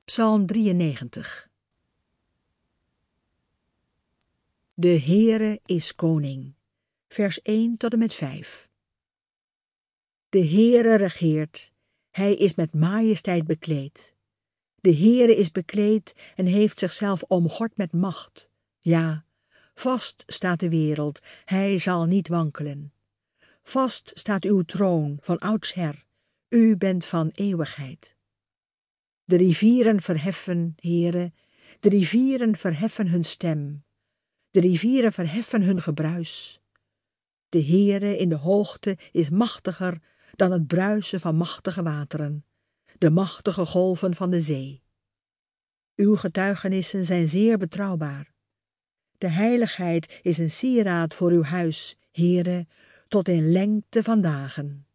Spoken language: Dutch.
Psalm 93. De Heere is koning. Vers 1 tot en met 5. De Heere regeert, hij is met majesteit bekleed. De Heere is bekleed en heeft zichzelf omgord met macht. Ja, vast staat de wereld, hij zal niet wankelen. Vast staat uw troon van oudsher, u bent van eeuwigheid. De rivieren verheffen, Heere, de rivieren verheffen hun stem. De rivieren verheffen hun gebruis. De Heere in de hoogte is machtiger dan het bruisen van machtige wateren, de machtige golven van de zee. Uw getuigenissen zijn zeer betrouwbaar. De heiligheid is een sieraad voor uw huis, Heere, tot in lengte van dagen.